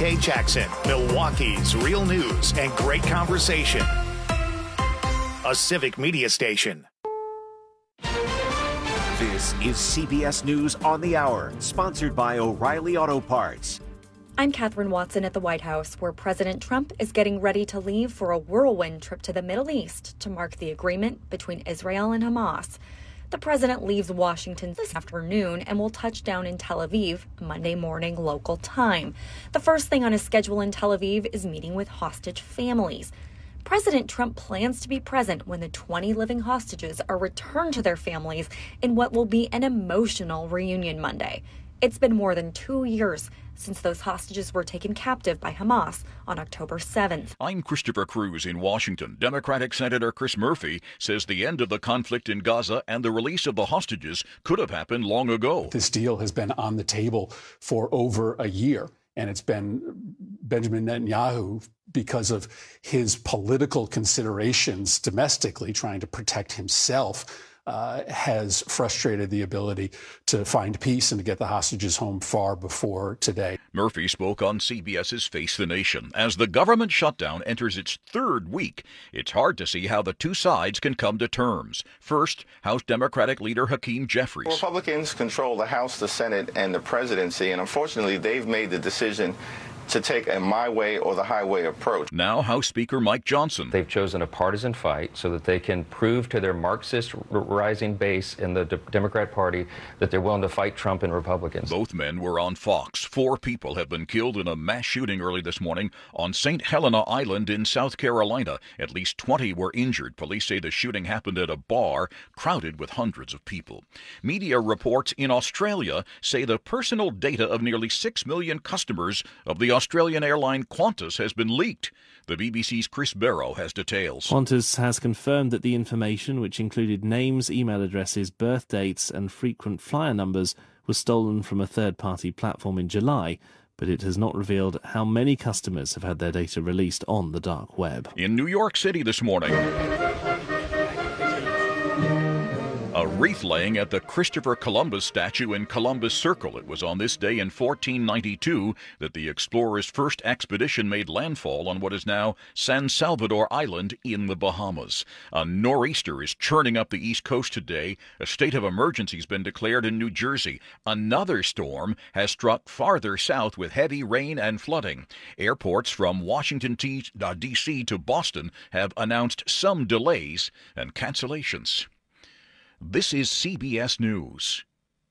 WK Jackson, Milwaukee's real news and great conversation. A civic media station. This is CBS News on the Hour, sponsored by O'Reilly Auto Parts. I'm Katherine Watson at the White House, where President Trump is getting ready to leave for a whirlwind trip to the Middle East to mark the agreement between Israel and Hamas. The president leaves Washington this afternoon and will touch down in Tel Aviv Monday morning local time. The first thing on his schedule in Tel Aviv is meeting with hostage families. President Trump plans to be present when the 20 living hostages are returned to their families in what will be an emotional reunion Monday. It's been more than 2 years since those hostages were taken captive by Hamas on October 7th. I'm Christopher Cruz in Washington. Democratic Senator Chris Murphy says the end of the conflict in Gaza and the release of the hostages could have happened long ago. This deal has been on the table for over a year, and it's been Benjamin Netanyahu, because of his political considerations domestically, trying to protect himself, has frustrated the ability to find peace and to get the hostages home far before today. Murphy spoke on CBS's Face the Nation. As the government shutdown enters its third week, it's hard to see how the two sides can come to terms. First, House Democratic leader Hakeem Jeffries. Republicans control the House, the Senate, and the presidency, and unfortunately, they've made the decision to take a my way or the highway approach. Now House Speaker Mike Johnson. They've chosen a partisan fight so that they can prove to their Marxist rising base in the Democrat Party that they're willing to fight Trump and Republicans. Both men were on Fox. 4 people have been killed in a mass shooting early this morning on St. Helena Island in South Carolina. At least 20 were injured. Police say the shooting happened at a bar crowded with hundreds of people. Media reports in Australia say the personal data of nearly 6 million customers of the Australian airline Qantas has been leaked. The BBC's Chris Barrow has details. Qantas has confirmed that the information, which included names, email addresses, birth dates and frequent flyer numbers, was stolen from a third-party platform in July, but it has not revealed how many customers have had their data released on the dark web. In New York City this morning, a wreath laying at the Christopher Columbus statue in Columbus Circle. It was on this day in 1492 that the explorers' first expedition made landfall on what is now San Salvador Island in the Bahamas. A nor'easter is churning up the East Coast today. A state of emergency has been declared in New Jersey. Another storm has struck farther south with heavy rain and flooding. Airports from Washington, D.C. to Boston have announced some delays and cancellations. This is CBS News.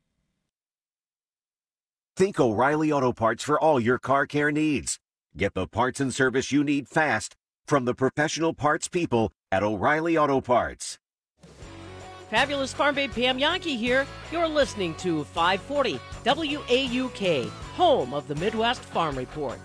Think O'Reilly Auto Parts for all your car care needs. Get the parts and service you need fast from the professional parts people at O'Reilly Auto Parts. Fabulous Farm Babe Pam Yankee here. You're listening to 540 WAUK, home of the Midwest Farm Report.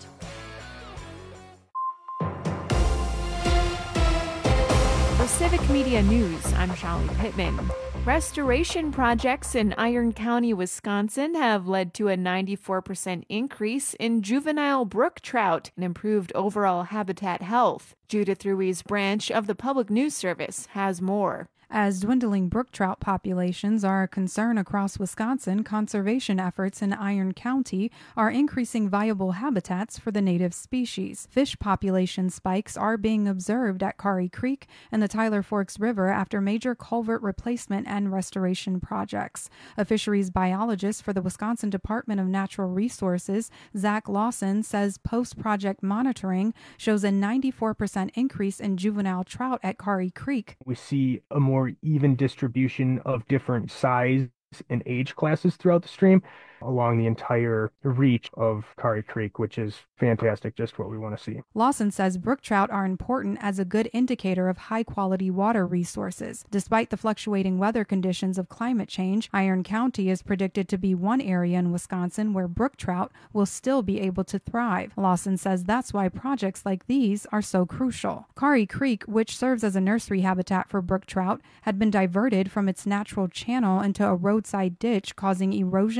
For Civic Media News, I'm Shallie Pittman. Restoration projects in Iron County, Wisconsin have led to a 94% increase in juvenile brook trout and improved overall habitat health. Judith Ruiz Branch of the Public News Service has more. As dwindling brook trout populations are a concern across Wisconsin, conservation efforts in Iron County are increasing viable habitats for the native species. Fish population spikes are being observed at Kari Creek and the Tyler Forks River after major culvert replacement and restoration projects. A fisheries biologist for the Wisconsin Department of Natural Resources, Zach Lawson, says post-project monitoring shows a 94% increase in juvenile trout at Kari Creek. We see a more even distribution of different size and age classes throughout the stream along the entire reach of Kari Creek, which is fantastic, just what we want to see. Lawson says brook trout are important as a good indicator of high-quality water resources. Despite the fluctuating weather conditions of climate change, Iron County is predicted to be one area in Wisconsin where brook trout will still be able to thrive. Lawson says that's why projects like these are so crucial. Kari Creek, which serves as a nursery habitat for brook trout, had been diverted from its natural channel into a roadside ditch, causing erosion and flooding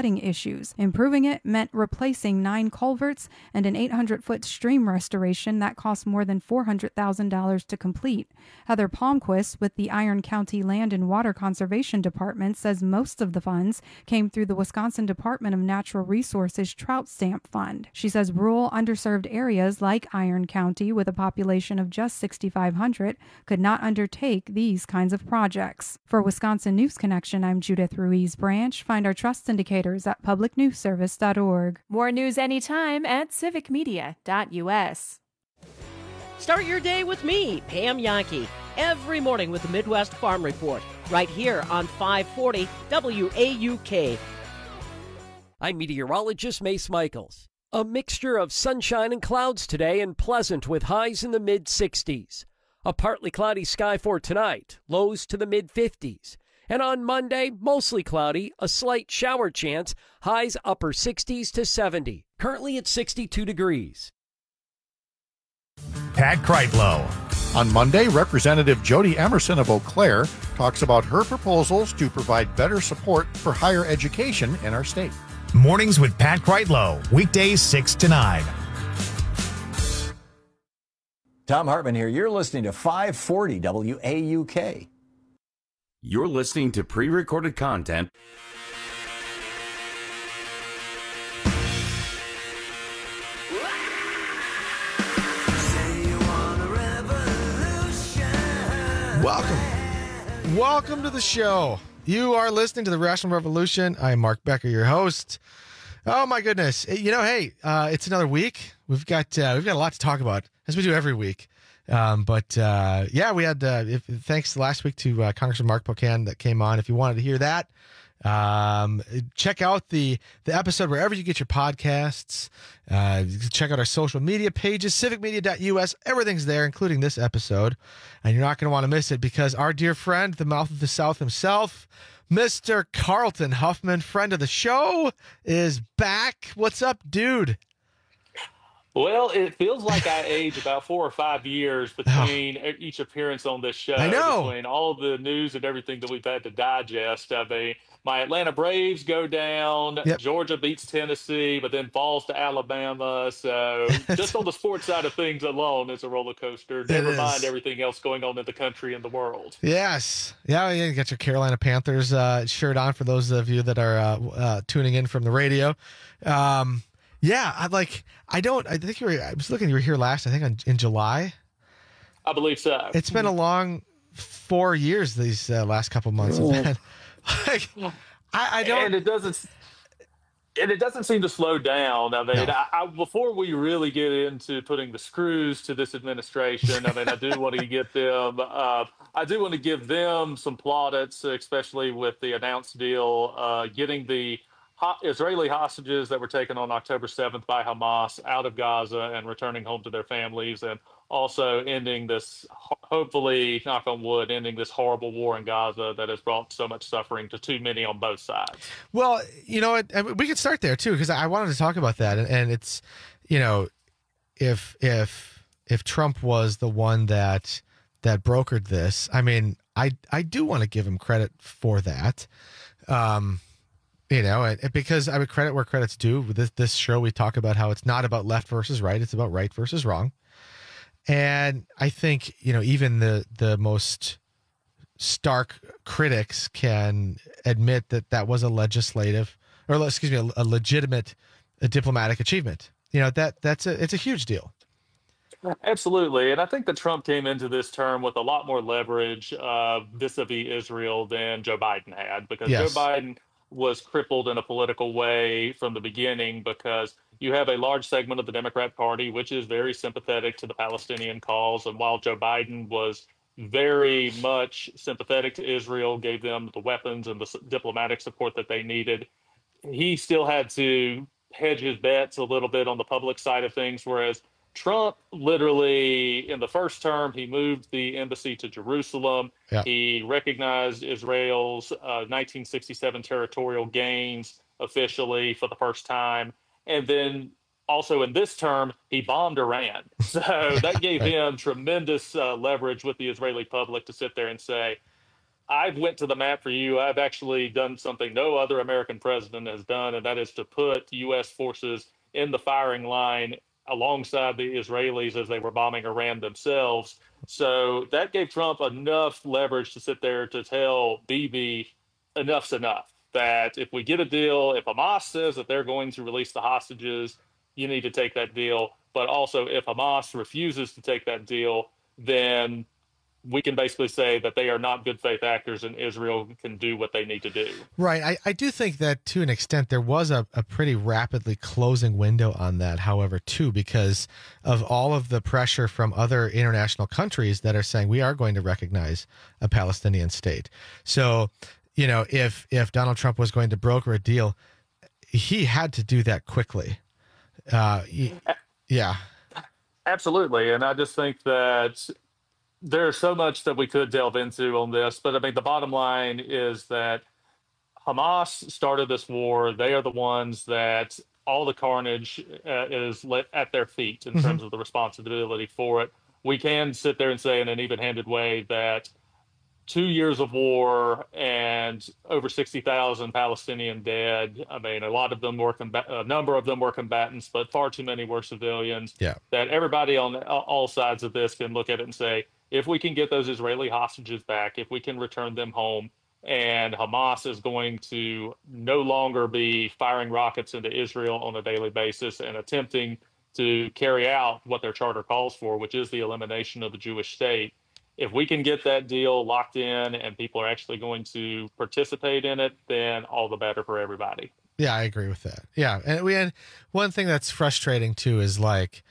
flooding issues. Improving it meant replacing 9 culverts and an 800-foot stream restoration that cost more than $400,000 to complete. Heather Palmquist with the Iron County Land and Water Conservation Department says most of the funds came through the Wisconsin Department of Natural Resources Trout Stamp Fund. She says rural, underserved areas like Iron County, with a population of just 6,500, could not undertake these kinds of projects. For Wisconsin News Connection, I'm Judith Ruiz Branch. Find our trust indicators at publicnewsservice.org. More news anytime at civicmedia.us. Start your day with me, Pam Yankee, every morning with the Midwest Farm Report, right here on 540 WAUK. I'm meteorologist Mace Michaels. A mixture of sunshine and clouds today, and pleasant with highs in the mid-60s. A partly cloudy sky for tonight, lows to the mid-50s. And on Monday, mostly cloudy, a slight shower chance, highs upper 60s to 70. Currently at 62 degrees. Pat Kreitlow. On Monday, Representative Jody Emerson of Eau Claire talks about her proposals to provide better support for higher education in our state. Mornings with Pat Kreitlow, weekdays 6 to 9. Tom Hartman here. You're listening to 540 WAUK. You're listening to pre-recorded content. Welcome to the show. You are listening to the Rational Revolution. I'm Mark Becker, your host. Oh my goodness! It's another week. We've got a lot to talk about, as we do every week. We had thanks last week to Congressman Mark Pocan that came on. If you wanted to hear that, check out the episode wherever you get your podcasts. Check out our social media pages, civicmedia.us. Everything's there, including this episode. And you're not going to want to miss it because our dear friend, the mouth of the South himself, Mr. Carlton Huffman, friend of the show, is back. What's up, dude? Well, it feels like I age about 4 or 5 years between each appearance on this show. I know. Between all the news and everything that we've had to digest. I mean, my Atlanta Braves go down. Yep. Georgia beats Tennessee, but then falls to Alabama. So just on the sports side of things alone, it's a roller coaster. Never mind everything else going on in the country and the world. Yes. Yeah, you got your Carolina Panthers shirt on for those of you that are tuning in from the radio. I was looking, you were here last, I think in July. I believe so. It's been a long 4 years, these last couple months. I don't. And it doesn't seem to slow down. I mean, no. Before we really get into putting the screws to this administration, I mean, I do want to get them. I do want to give them some plaudits, especially with the announced deal, getting the Israeli hostages that were taken on October 7th by Hamas out of Gaza and returning home to their families, and also ending this, hopefully, knock on wood, ending this horrible war in Gaza that has brought so much suffering to too many on both sides. Well, you know what, we could start there too, because I wanted to talk about that, and it's, you know, if Trump was the one that brokered this, I mean, I do want to give him credit for that. You know, because I would credit where credit's due. With this show, we talk about how it's not about left versus right. It's about right versus wrong. And I think, you know, even the most stark critics can admit that was a legitimate diplomatic achievement. You know, it's a huge deal. Absolutely. And I think that Trump came into this term with a lot more leverage vis-a-vis Israel than Joe Biden had, because Joe Biden was crippled in a political way from the beginning, because you have a large segment of the Democrat Party which is very sympathetic to the Palestinian cause. And while Joe Biden was very much sympathetic to Israel, gave them the weapons and the diplomatic support that they needed, he still had to hedge his bets a little bit on the public side of things, whereas Trump literally, in the first term, he moved the embassy to Jerusalem. Yeah. He recognized Israel's 1967 territorial gains officially for the first time. And then also in this term, he bombed Iran. So that gave him tremendous leverage with the Israeli public to sit there and say, I've went to the map for you. I've actually done something no other American president has done, and that is to put U.S. forces in the firing line alongside the Israelis as they were bombing Iran themselves. So that gave Trump enough leverage to sit there to tell Bibi enough's enough. That if we get a deal, if Hamas says that they're going to release the hostages, you need to take that deal. But also, if Hamas refuses to take that deal, then we can basically say that they are not good faith actors and Israel can do what they need to do. Right. I do think that to an extent there was a pretty rapidly closing window on that, however, too, because of all of the pressure from other international countries that are saying we are going to recognize a Palestinian state. So, if Donald Trump was going to broker a deal, he had to do that quickly. Yeah. Absolutely. And I just think that there's so much that we could delve into on this, but I mean, the bottom line is that Hamas started this war. They are the ones that all the carnage is at their feet in terms of the responsibility for it. We can sit there and say in an even-handed way that 2 years of war and over 60,000 Palestinian dead. I mean, a number of them were combatants, but far too many were civilians. Yeah. That everybody on all sides of this can look at it and say, if we can get those Israeli hostages back, if we can return them home, and Hamas is going to no longer be firing rockets into Israel on a daily basis and attempting to carry out what their charter calls for, which is the elimination of the Jewish state. If we can get that deal locked in and people are actually going to participate in it, then all the better for everybody. Yeah, I agree with that. Yeah. And one thing that's frustrating too is like,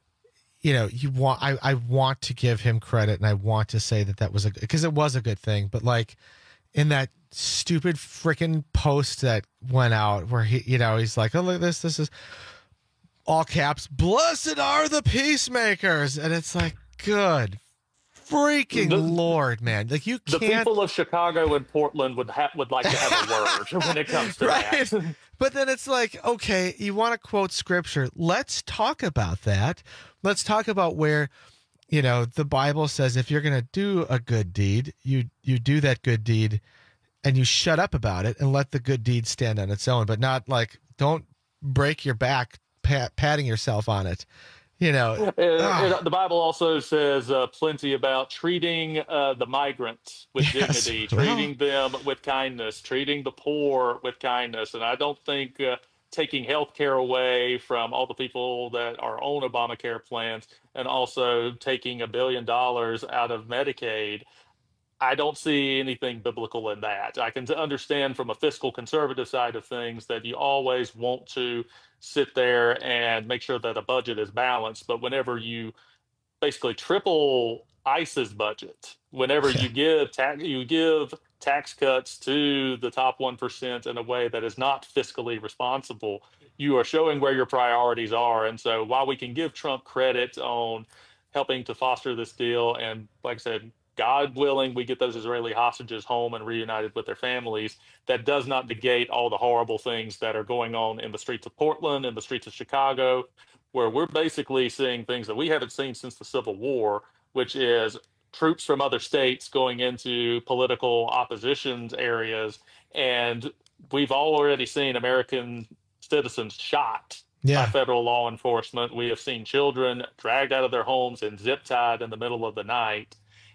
I want to give him credit and I want to say that was because it was a good thing, but like in that stupid freaking post that went out where he's like, oh, look at this is all caps, blessed are the peacemakers. And it's like, good freaking Lord, man. Like you can't. The people of Chicago and Portland would like to have a word when it comes to that. But then it's like, okay, you want to quote scripture. Let's talk about that. Let's talk about where, the Bible says if you're going to do a good deed, you do that good deed and you shut up about it and let the good deed stand on its own, but not like, don't break your back patting yourself on it. The Bible also says plenty about treating the migrants with dignity, treating them with kindness, treating the poor with kindness. And I don't think taking health care away from all the people that are on Obamacare plans and also taking $1 billion out of Medicaid, I don't see anything biblical in that. I can understand from a fiscal conservative side of things that you always want to sit there and make sure that a budget is balanced. But whenever you basically triple ICE's budget, whenever you give tax cuts to the top 1% in a way that is not fiscally responsible, you are showing where your priorities are. And so while we can give Trump credit on helping to foster this deal, and like I said, God willing, we get those Israeli hostages home and reunited with their families, that does not negate all the horrible things that are going on in the streets of Portland, in the streets of Chicago, where we're basically seeing things that we haven't seen since the Civil War, which is troops from other states going into political opposition areas. And we've already seen American citizens shot by federal law enforcement. We have seen children dragged out of their homes and zip-tied in the middle of the night.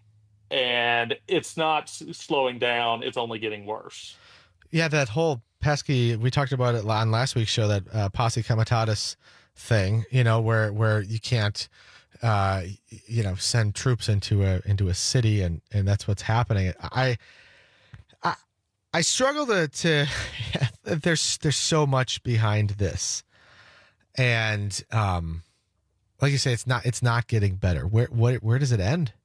And it's not slowing down. It's only getting worse. Yeah, that whole pesky, we talked about it on last week's show, that posse comitatus thing, where you can't, send troops into a city, and that's what's happening. I struggle to there's so much behind this. And like you say, it's not getting better. Where does it end?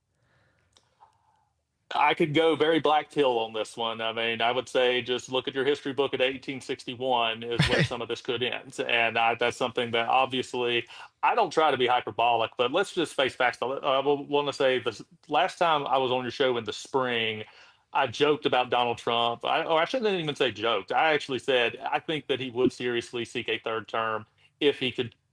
I could go very Black Pill on this one. I mean, I would say just look at your history book at 1861 is where some of this could end. And that's something that obviously I don't try to be hyperbolic, but let's just face facts. I want to say the last time I was on your show in the spring, I joked about Donald Trump. I shouldn't even say joked. I actually said I think that he would seriously seek a third term if he could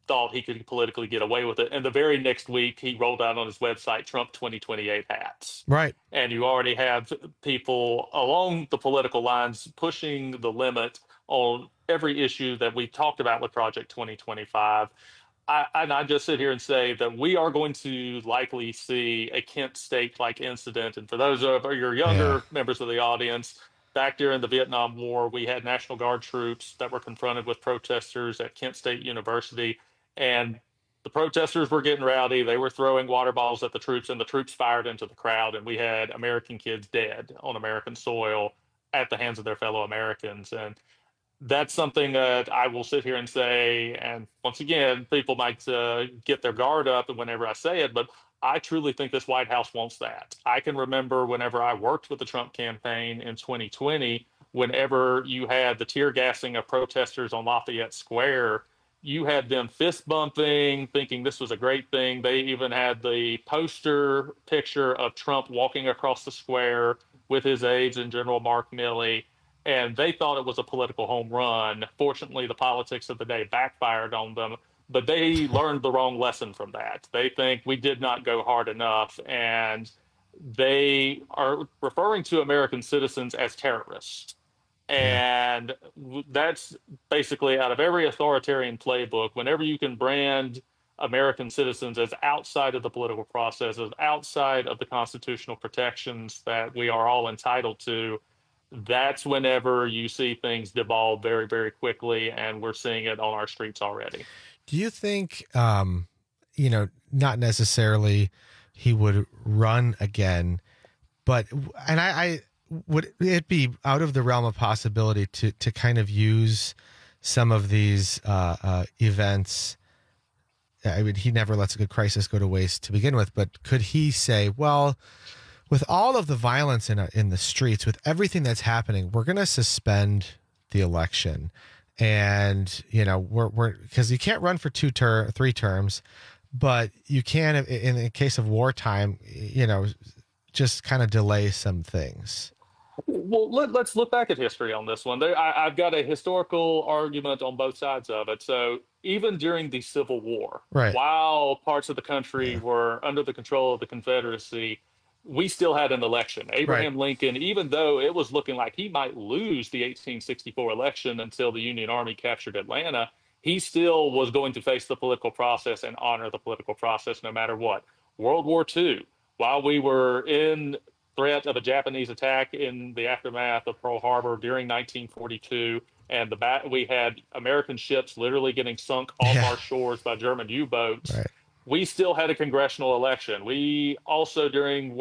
thought he could politically get away with it. And the very next week, he rolled out on his website Trump 2028 hats. Right. And you already have people along the political lines pushing the limit on every issue that we talked about with Project 2025. I just sit here and say that we are going to likely see a Kent State-like incident. And for those of your younger members of the audience, back during the Vietnam War, we had National Guard troops that were confronted with protesters at Kent State University, and the protesters were getting rowdy. They were throwing water bottles at the troops, and the troops fired into the crowd, and we had American kids dead on American soil at the hands of their fellow Americans. And that's something that I will sit here and say, and once again, people might get their guard up whenever I say it, but I truly think this White House wants that. I can remember whenever I worked with the Trump campaign in 2020, whenever you had the tear gassing of protesters on Lafayette Square, you had them fist bumping, thinking this was a great thing. They even had the poster picture of Trump walking across the square with his aides and General Mark Milley, and they thought it was a political home run. Fortunately, the politics of the day backfired on them, but they learned the wrong lesson from that. They think we did not go hard enough, and they are referring to American citizens as terrorists. And that's basically out of every authoritarian playbook. Whenever you can brand American citizens as outside of the political process, as outside of the constitutional protections that we are all entitled to, that's whenever you see things devolve very, very quickly, and we're seeing it on our streets already. Do you think, not necessarily he would run again, but, and I would it be out of the realm of possibility to kind of use some of these events? I mean, he never lets a good crisis go to waste to begin with, but could he say, well, with all of the violence in the streets, with everything that's happening, we're going to suspend the election, and we're because you can't run for 3 terms, but you can, in the case of wartime, just kind of delay some things. Well, let's look back at history on this one. I've got a historical argument on both sides of it. So even during the Civil War, while parts of the country were under the control of the Confederacy, we still had an election. Abraham Lincoln, even though it was looking like he might lose the 1864 election until the Union Army captured Atlanta, he still was going to face the political process and honor the political process no matter what. World War II, while we were in threat of a Japanese attack in the aftermath of Pearl Harbor during 1942, and we had American ships literally getting sunk off our shores by German U-boats. We still had a congressional election. We also, during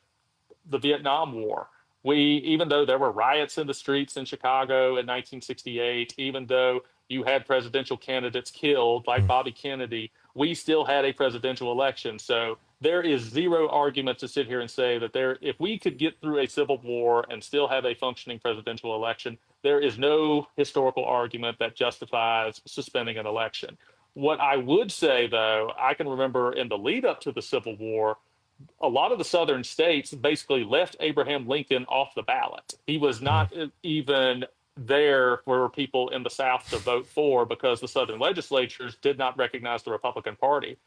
the Vietnam War, even though there were riots in the streets in Chicago in 1968, even though you had presidential candidates killed like Bobby Kennedy, we still had a presidential election. So there is zero argument to sit here and say that if we could get through a civil war and still have a functioning presidential election, there is no historical argument that justifies suspending an election. What I would say, though, I can remember in the lead up to the Civil War, a lot of the southern states basically left Abraham Lincoln off the ballot. He was not even there for people in the South to vote for because the southern legislatures did not recognize the Republican Party.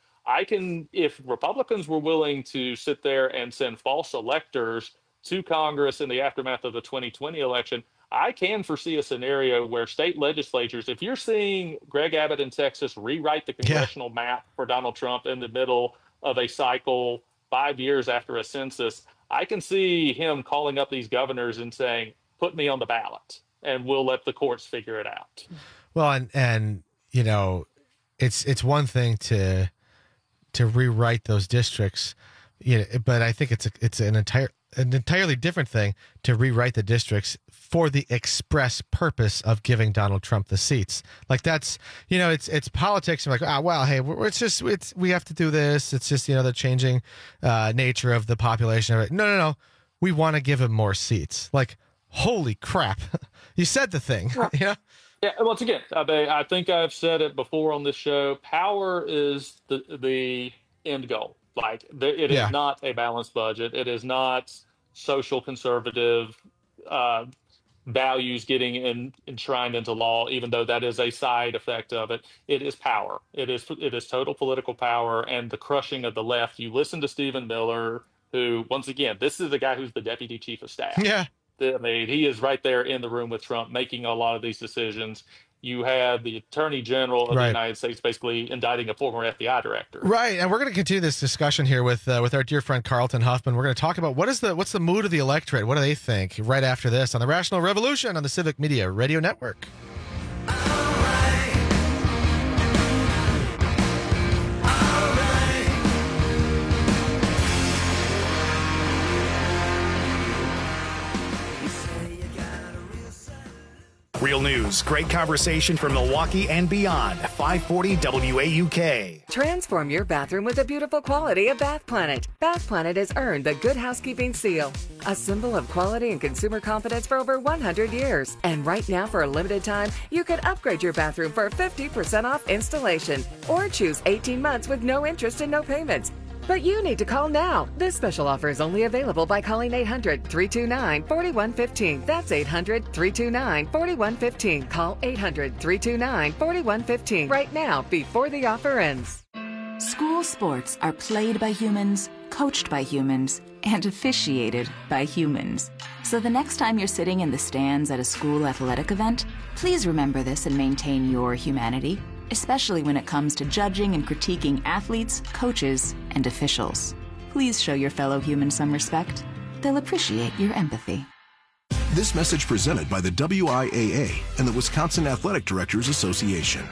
If Republicans were willing to sit there and send false electors to Congress in the aftermath of the 2020 election, I can foresee a scenario where state legislatures, if you're seeing Greg Abbott in Texas rewrite the congressional map for Donald Trump in the middle of a cycle 5 years after a census, I can see him calling up these governors and saying, put me on the ballot and we'll let the courts figure it out. Well, and it's one thing to rewrite those districts, but I think it's an entirely different thing to rewrite the districts for the express purpose of giving Donald Trump the seats. Like that's, it's politics. I'm like, well, hey, we have to do this. It's just, the changing nature of the population. No. We want to give him more seats. Like, holy crap. You said the thing. Yeah. Once again, I think I've said it before on this show. Power is the end goal. Like it is not a balanced budget. It is not social conservative values getting enshrined into law, even though that is a side effect of it. It is power. It is total political power and the crushing of the left. You listen to Stephen Miller, who, once again, this is the guy who's the deputy chief of staff. Yeah. I mean, he is right there in the room with Trump making a lot of these decisions. You have the Attorney General of the United States basically indicting a former FBI director. Right, and we're going to continue this discussion here with our dear friend Carlton Huffman. We're going to talk about what's the mood of the electorate. What do they think? Right after this on the Rational Revolution on the Civic Media Radio Network. Real news, great conversation from Milwaukee and beyond. 540 WAUK. Transform your bathroom with the beautiful quality of Bath Planet. Bath Planet has earned the Good Housekeeping Seal, a symbol of quality and consumer confidence for over 100 years. And right now, for a limited time, you can upgrade your bathroom for 50% off installation or choose 18 months with no interest and no payments. But you need to call now. This special offer is only available by calling 800-329-4115. That's 800-329-4115. Call 800-329-4115 right now before the offer ends. School sports are played by humans, coached by humans, and officiated by humans. So the next time you're sitting in the stands at a school athletic event, please remember this and maintain your humanity, especially when it comes to judging and critiquing athletes, coaches, and officials. Please show your fellow humans some respect. They'll appreciate your empathy. This message presented by the WIAA and the Wisconsin Athletic Directors Association.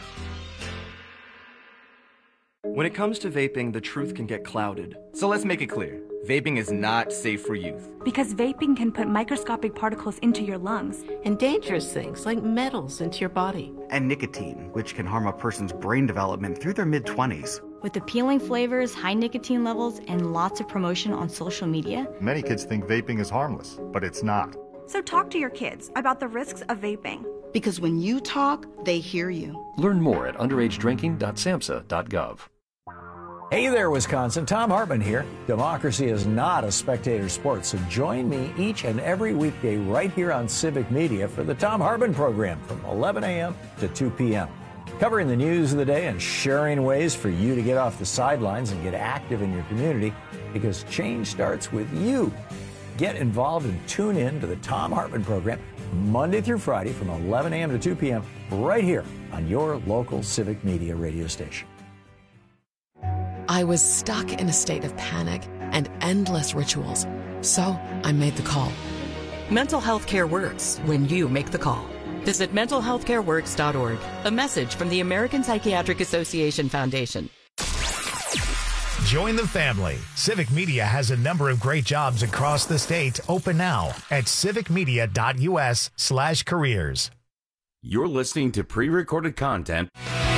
When it comes to vaping, the truth can get clouded. So let's make it clear. Vaping is not safe for youth. Because vaping can put microscopic particles into your lungs. And dangerous things like metals into your body. And nicotine, which can harm a person's brain development through their mid-20s. With appealing flavors, high nicotine levels, and lots of promotion on social media, many kids think vaping is harmless, but it's not. So talk to your kids about the risks of vaping. Because when you talk, they hear you. Learn more at underagedrinking.samhsa.gov. Hey there, Wisconsin. Thom Hartmann here. Democracy is not a spectator sport, so join me each and every weekday right here on Civic Media for the Thom Hartmann program from 11 a.m. to 2 p.m. Covering the news of the day and sharing ways for you to get off the sidelines and get active in your community, because change starts with you. Get involved and tune in to the Thom Hartmann program Monday through Friday from 11 a.m. to 2 p.m. right here on your local Civic Media radio station. I was stuck in a state of panic and endless rituals, so I made the call. Mental health care works when you make the call. Visit mentalhealthcareworks.org. A message from the American Psychiatric Association Foundation. Join the family. Civic Media has a number of great jobs across the state open now at civicmedia.us/careers. You're listening to pre-recorded content.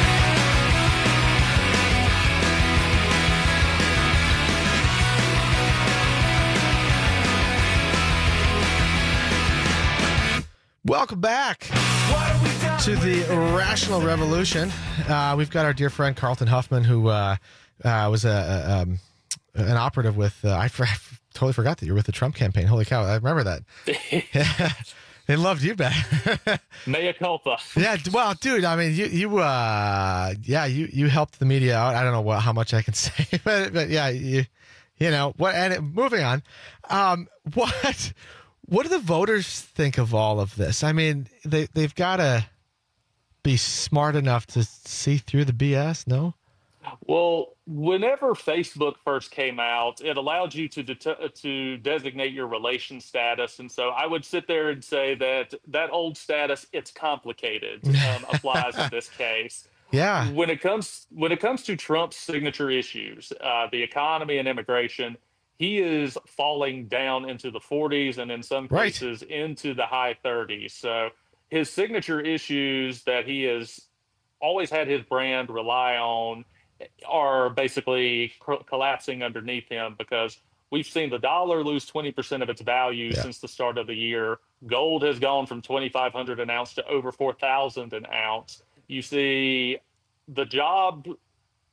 Welcome back to the Rational Revolution. We've got our dear friend Carlton Huffman, who was an operative with. I totally forgot that you were with the Trump campaign. Holy cow! I remember that. They loved you back. Mea culpa. Yeah, well, dude. I mean, you helped the media out. I don't know how much I can say, but yeah, you know what? And moving on, What do the voters think of all of this? I mean, they've got to be smart enough to see through the BS, no? Well, whenever Facebook first came out, it allowed you to designate your relation status. And so I would sit there and say that old status, it's complicated, applies in this case. Yeah. When it comes to Trump's signature issues, the economy and immigration, he is falling down into the 40s and in some cases into the high 30s. So his signature issues that he has always had his brand rely on are basically collapsing underneath him, because we've seen the dollar lose 20% of its value since the start of the year. Gold has gone from $2,500 an ounce to over $4,000 an ounce. You see the job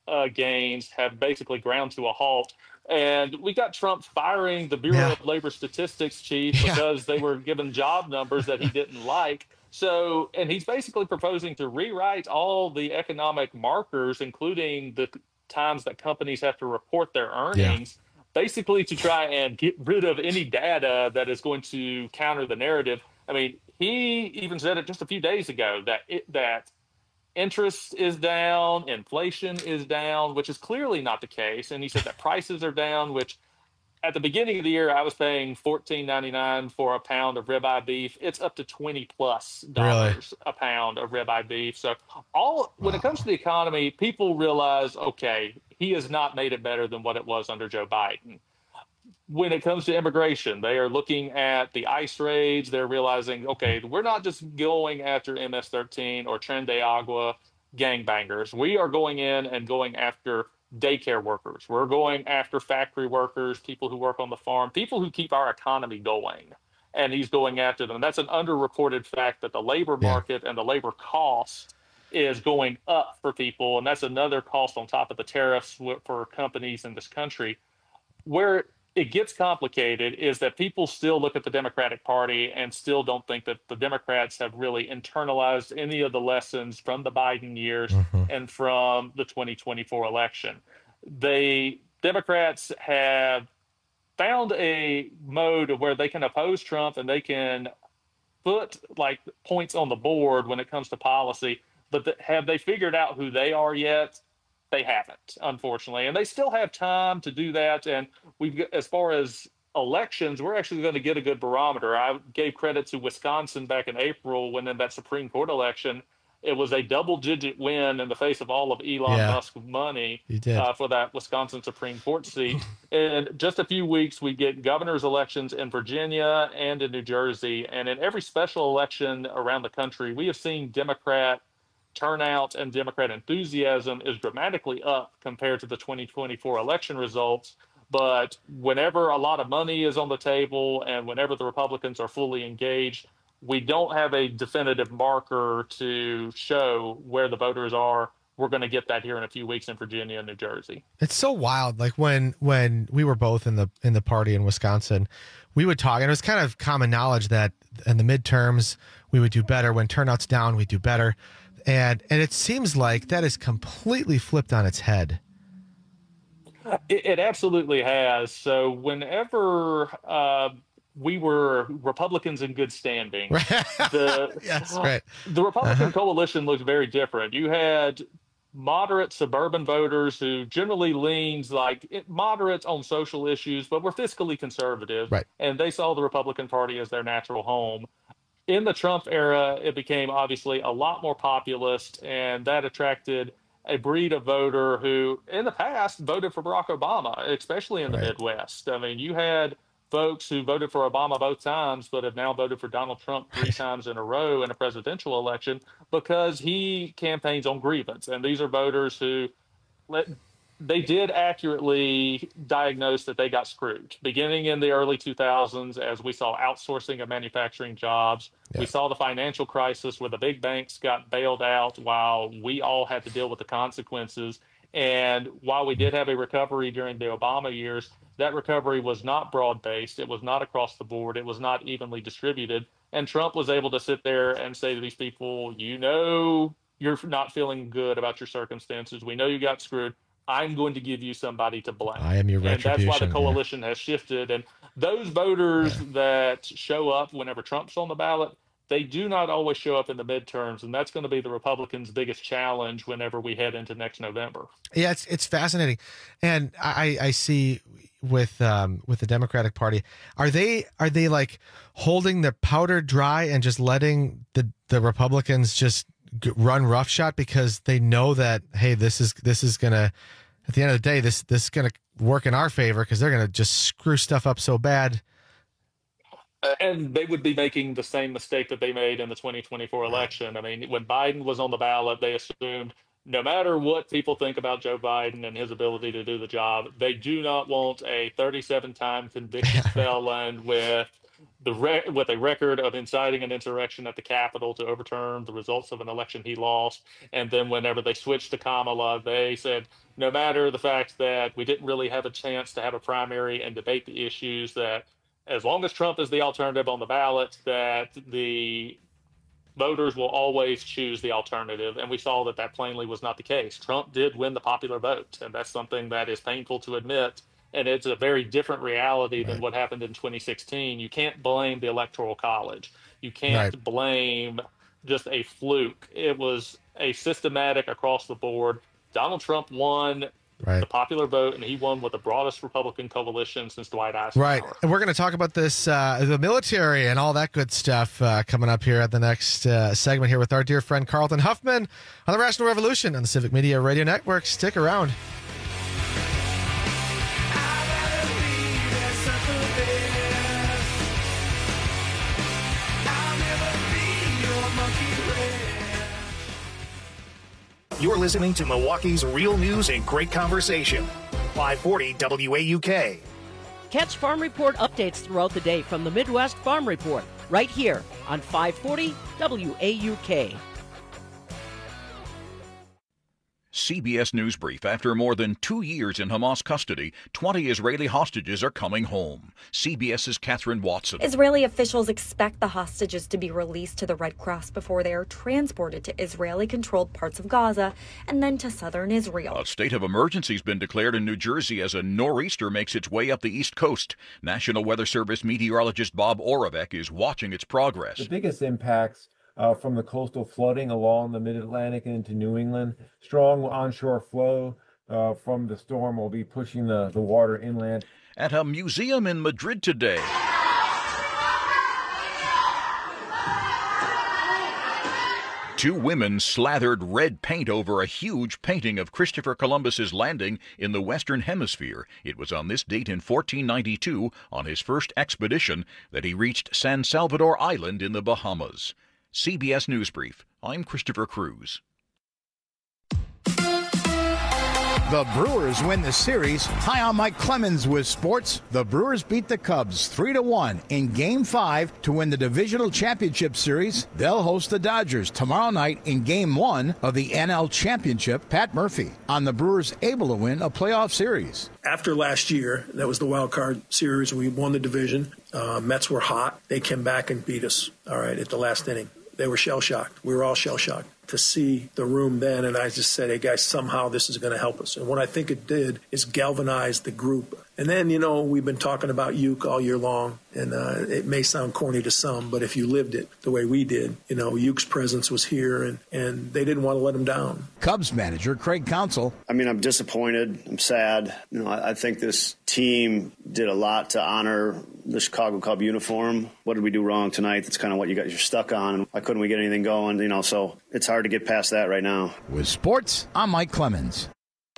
gains have basically ground to a halt. And we got Trump firing the Bureau of Labor Statistics chief because they were given job numbers that he didn't like. So, and he's basically proposing to rewrite all the economic markers, including the times that companies have to report their earnings, basically to try and get rid of any data that is going to counter the narrative. I mean, he even said it just a few days ago that interest is down, inflation is down, which is clearly not the case. And he said that prices are down, which at the beginning of the year, I was paying $14.99 for a pound of ribeye beef. It's up to $20+ a pound of ribeye beef. So when it comes to the economy, people realize, okay, he has not made it better than what it was under Joe Biden. When it comes to immigration, they are looking at the ICE raids. They're realizing, okay, we're not just going after MS-13 or Tren de Agua gangbangers. We are going in and going after daycare workers. We're going after factory workers, people who work on the farm, people who keep our economy going. And he's going after them. That's an underreported fact that the labor market and the labor cost is going up for people. And that's another cost on top of the tariffs for companies in this country. Where it gets complicated is that people still look at the Democratic Party and still don't think that the Democrats have really internalized any of the lessons from the Biden years and from the 2024 election. Democrats have found a mode where they can oppose Trump and they can put like points on the board when it comes to policy, but have they figured out who they are yet? They haven't, unfortunately, and they still have time to do that. And as far as elections, we're actually going to get a good barometer. I gave credit to Wisconsin back in April when in that Supreme Court election, it was a double-digit win in the face of all of Elon Musk's money for that Wisconsin Supreme Court seat. In just a few weeks, we get governor's elections in Virginia and in New Jersey, and in every special election around the country, we have seen Democrat turnout and Democrat enthusiasm is dramatically up compared to the 2024 election results. But whenever a lot of money is on the table and whenever the Republicans are fully engaged, we don't have a definitive marker to show where the voters are. We're going to get that here in a few weeks in Virginia and New Jersey. It's so wild. Like when we were both in the party in Wisconsin, we would talk, and it was kind of common knowledge that in the midterms we would do better. When turnout's down, we do better. And it seems like that is completely flipped on its head. It absolutely has. So whenever we were Republicans in good standing, the Republican coalition looked very different. You had moderate suburban voters who generally leans moderate on social issues, but were fiscally conservative. Right. And they saw the Republican Party as their natural home. In the Trump era, it became obviously a lot more populist, and that attracted a breed of voter who, in the past, voted for Barack Obama, especially in the Midwest. I mean, you had folks who voted for Obama both times, but have now voted for Donald Trump 3 times in a row in a presidential election because he campaigns on grievance. And these are voters who they did accurately diagnose that they got screwed. Beginning in the early 2000s, as we saw outsourcing of manufacturing jobs, we saw the financial crisis where the big banks got bailed out while we all had to deal with the consequences. And while we did have a recovery during the Obama years, that recovery was not broad-based. It was not across the board. It was not evenly distributed. And Trump was able to sit there and say to these people, you're not feeling good about your circumstances. We know you got screwed. I'm going to give you somebody to blame. I am your retribution. And that's why the coalition has shifted. And those voters that show up whenever Trump's on the ballot, they do not always show up in the midterms. And that's going to be the Republicans' biggest challenge whenever we head into next November. Yeah, it's fascinating. And I see with the Democratic Party, are they like holding their powder dry and just letting the Republicans just run roughshod because they know that, hey, this is gonna, at the end of the day, this is gonna work in our favor because they're gonna just screw stuff up so bad. And they would be making the same mistake that they made in the 2024 election. I mean, when Biden was on the ballot, they assumed no matter what people think about Joe Biden and his ability to do the job, they do not want a 37-time convicted felon with with a record of inciting an insurrection at the Capitol to overturn the results of an election he lost. And then whenever they switched to Kamala, they said, no matter the fact that we didn't really have a chance to have a primary and debate the issues, that as long as Trump is the alternative on the ballot, that the voters will always choose the alternative. And we saw that that plainly was not the case. Trump did win the popular vote, and that's something that is painful to admit. And it's a very different reality than what happened in 2016. You can't blame the Electoral College. You can't blame just a fluke. It was a systematic across the board. Donald Trump won the popular vote, and he won with the broadest Republican coalition since Dwight Eisenhower. Right. And we're going to talk about this, the military and all that good stuff coming up here at the next segment here with our dear friend Carlton Huffman on the Rational Revolution on the Civic Media Radio Network. Stick around. You're listening to Milwaukee's Real News and Great Conversation. 540 WAUK. Catch Farm Report updates throughout the day from the Midwest Farm Report, right here on 540 WAUK. CBS News Brief. After more than 2 years in Hamas custody, 20 Israeli hostages are coming home. CBS's Catherine Watson. Israeli officials expect the hostages to be released to the Red Cross before they are transported to Israeli-controlled parts of Gaza and then to southern Israel. A state of emergency has been declared in New Jersey as a nor'easter makes its way up the East Coast. National Weather Service meteorologist Bob Oravec is watching its progress. The biggest impacts from the coastal flooding along the mid-Atlantic and into New England. Strong onshore flow from the storm will be pushing the water inland. At a museum in Madrid today, two women slathered red paint over a huge painting of Christopher Columbus's landing in the Western Hemisphere. It was on this date in 1492, on his first expedition, that he reached San Salvador Island in the Bahamas. CBS News Brief. I'm Christopher Cruz. The Brewers win the series. Hi, I'm Mike Clemens with sports. The Brewers beat the Cubs 3-1 in Game 5 to win the Divisional Championship Series. They'll host the Dodgers tomorrow night in Game 1 of the NL Championship. Pat Murphy on the Brewers able to win a playoff series. After last year, that was the wild card series. We won the division. Mets were hot. They came back and beat us, all right, at the last inning. They were shell-shocked. We were all shell-shocked to see the room then, and I just said, hey, guys, somehow this is going to help us. And what I think it did is galvanize the group. And then, you know, we've been talking about Uke all year long, and it may sound corny to some, but if you lived it the way we did, you know, Uke's presence was here, and they didn't want to let him down. Cubs manager Craig Counsell. I mean, I'm disappointed. I'm sad. You know, I think this team did a lot to honor the Chicago Cub uniform. What did we do wrong tonight? That's kind of what you're stuck on. Why couldn't we get anything going? You know, so it's hard to get past that right now. With sports, I'm Mike Clemens.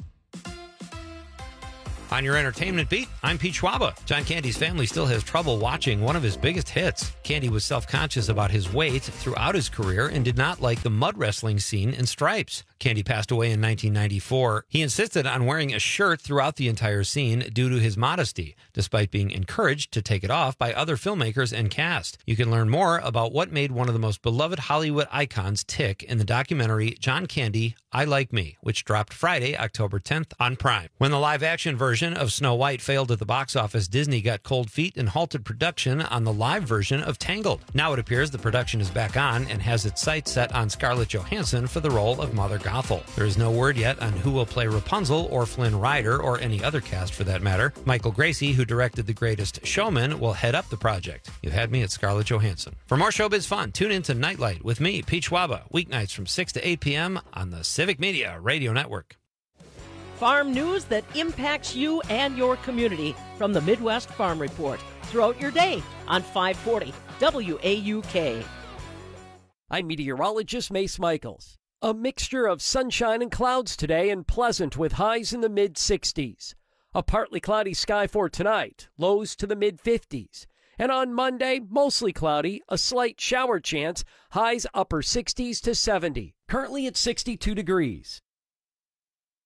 On your entertainment beat, I'm Pete Schwaba. John Candy's family still has trouble watching one of his biggest hits. Candy was self-conscious about his weight throughout his career and did not like the mud wrestling scene in Stripes. Candy passed away in 1994. He insisted on wearing a shirt throughout the entire scene due to his modesty, despite being encouraged to take it off by other filmmakers and cast. You can learn more about what made one of the most beloved Hollywood icons tick in the documentary John Candy, I Like Me, which dropped Friday, October 10th on Prime. When the live-action version of Snow White failed at the box office, Disney got cold feet and halted production on the live version of Tangled. Now it appears the production is back on and has its sights set on Scarlett Johansson for the role of Mother Gothel. There is no word yet on who will play Rapunzel or Flynn Rider or any other cast for that matter. Michael Gracie, who directed The Greatest Showman, will head up the project. You had me at Scarlett Johansson. For more showbiz fun, tune in to Nightlight with me, Pete Schwaba, weeknights from 6 to 8 p.m. on the Civic Media Radio Network. Farm news that impacts you and your community from the Midwest Farm Report throughout your day on 540 WAUK. I'm meteorologist Mace Michaels. A mixture of sunshine and clouds today and pleasant with highs in the mid-60s. A partly cloudy sky for tonight, lows to the mid-50s. And on Monday, mostly cloudy, a slight shower chance, highs upper 60s to 70. Currently at 62 degrees.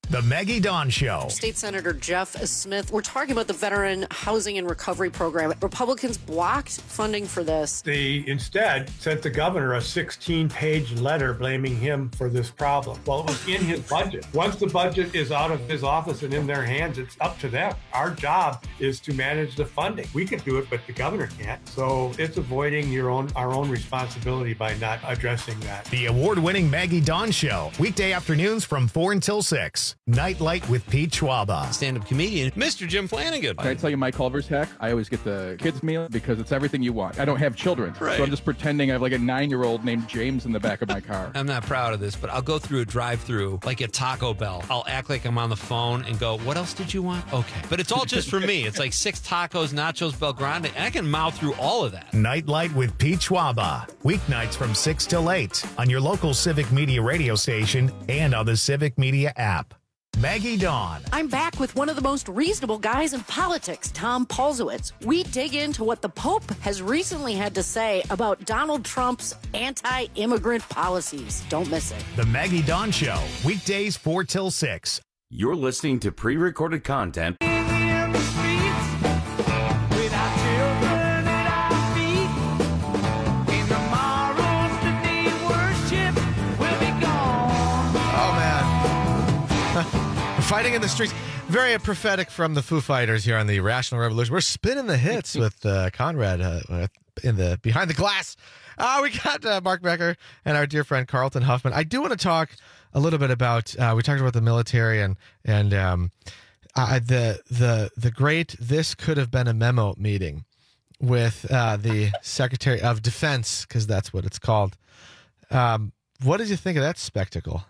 The Maggie Dawn Show. State Senator Jeff Smith, we're talking about the Veteran Housing and Recovery Program. Republicans blocked funding for this. They instead sent the governor a 16-page letter blaming him for this problem. Well, it was in his budget. Once the budget is out of his office and in their hands, it's up to them. Our job is to manage the funding. We can do it, but the governor can't. So it's avoiding our own responsibility by not addressing that. The award-winning Maggie Dawn Show. Weekday afternoons from 4 until 6. Nightlight with Pete Schwaba. Stand-up comedian, Mr. Jim Flanagan. Can I tell you my Culver's hack? I always get the kids meal because it's everything you want. I don't have children, right. So I'm just pretending I have like a 9-year-old named James in the back of my car. I'm not proud of this, but I'll go through a drive-through like at Taco Bell. I'll act like I'm on the phone and go, what else did you want? Okay. But it's all just for me. It's like 6 tacos, nachos, Bel Grande, and I can mouth through all of that. Nightlight with Pete Schwaba. Weeknights from 6 till 8 on your local Civic Media radio station and on the Civic Media app. Maggie Dawn. I'm back with one of the most reasonable guys in politics, Tom Palzowitz. We dig into what the Pope has recently had to say about Donald Trump's anti-immigrant policies. Don't miss it. The Maggie Dawn Show. Weekdays 4 till 6. You're listening to pre-recorded content. Fighting in the streets. Very prophetic from the Foo Fighters here on the Rational Revolution. We're spinning the hits with Conrad in the Behind the Glass. We got Mark Becker and our dear friend Carlton Huffman. I do want to talk a little bit about, we talked about the military and the great This Could Have Been a Memo meeting with the Secretary of Defense, because that's what it's called. What did you think of that spectacle?